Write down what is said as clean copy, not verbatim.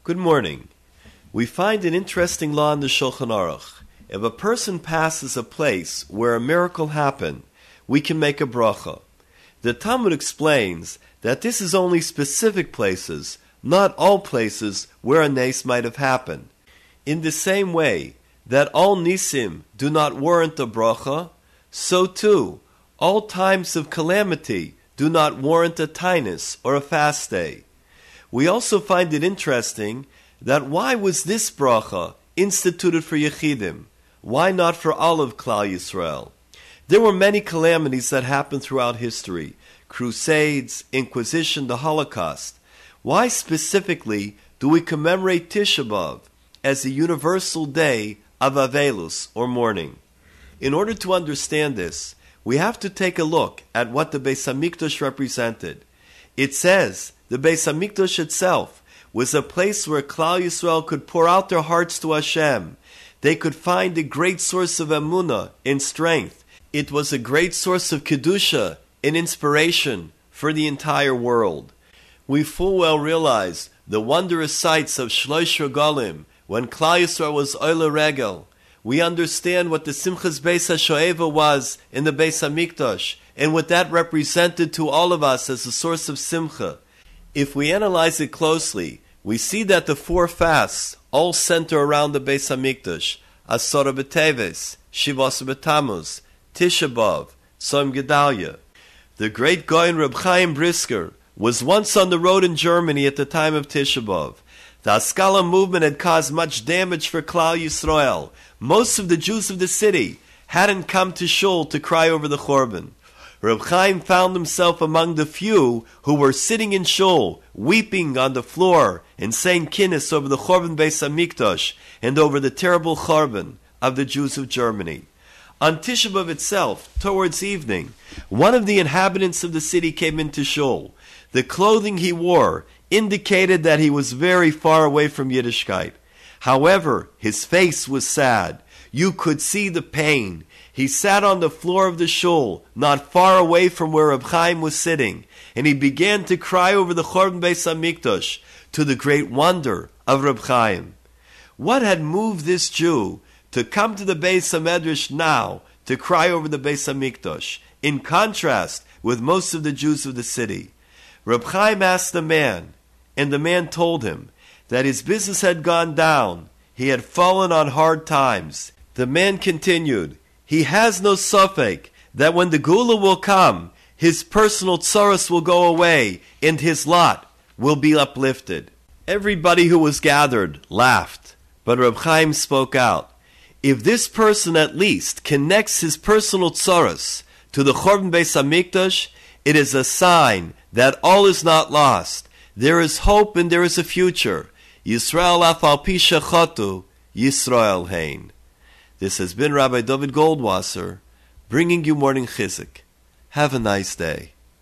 Good morning. We find an interesting law in the Shulchan Aruch. If a person passes a place where a miracle happened, we can make a bracha. The Talmud explains that this is only specific places, not all places where a nes might have happened. In the same way that all nisim do not warrant a bracha, so too, all times of calamity do not warrant a tainus or a fast day. We also find it interesting that why was this bracha instituted for Yechidim? Why not for all of Klal Yisrael? There were many calamities that happened throughout history: crusades, Inquisition, the Holocaust. Why specifically do we commemorate Tisha B'Av as a universal day of Avelus, or mourning? In order to understand this, we have to take a look at what the Beis HaMikdash represented. It says the Beis HaMikdash itself was a place where Klal Yisrael could pour out their hearts to Hashem. They could find a great source of emunah and strength. It was a great source of kedusha and inspiration for the entire world. We full well realize the wondrous sights of Shlosh Regalim when Klal Yisrael was Oile Regel. We understand what the Simchas Beis HaShoeva was in the Beis HaMikdash and what that represented to all of us as a source of simcha. If we analyze it closely, we see that the four fasts all center around the Beis HaMikdash: Asara B'Teves, Shivas B'Tammuz, Tisha B'Av, Tzom Gedalia. The great Goyen Reb Chaim Brisker was once on the road in Germany at the time of Tisha B'Av. The Haskalah movement had caused much damage for Klal Yisrael. Most of the Jews of the city hadn't come to Shul to cry over the Chorban. Reb Chaim found himself among the few who were sitting in Shul, weeping on the floor and saying kinnis over the Chorban Beis HaMikdash and over the terrible Chorban of the Jews of Germany. On Tisha B'Av itself, towards evening, one of the inhabitants of the city came into Shul. The clothing he wore indicated that he was very far away from Yiddishkeit. However, his face was sad. You could see the pain. He sat on the floor of the shul, not far away from where Reb Chaim was sitting, and he began to cry over the Chorban Beis HaMikdash, to the great wonder of Reb Chaim. What had moved this Jew to come to the Beis HaMedrash now to cry over the Beis HaMikdash, in contrast with most of the Jews of the city? Reb Chaim asked the man, and the man told him that his business had gone down. He had fallen on hard times. The man continued, he has no safek that when the Geula will come, his personal tsaros will go away and his lot will be uplifted. Everybody who was gathered laughed, but Reb Chaim spoke out. If this person at least connects his personal tsaros to the Chorban Beis HaMikdash, it is a sign that all is not lost. There is hope and there is a future. Yisrael af al pi shechatu, Yisrael hein. This has been Rabbi David Goldwasser, bringing you Morning Chizuk. Have a nice day.